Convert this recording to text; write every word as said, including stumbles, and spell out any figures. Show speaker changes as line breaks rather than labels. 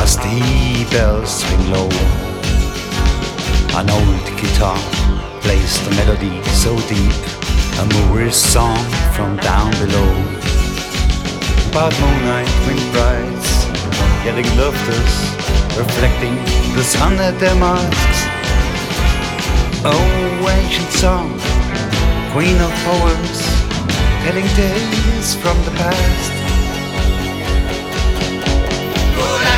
Rusty bells swing low. An old guitar plays the melody so deep, a Moorish song from down below. But moonlight, wind brides, yelling laughters, reflecting the sun at their masks. Oh, ancient song, queen of poems, telling tales from the past.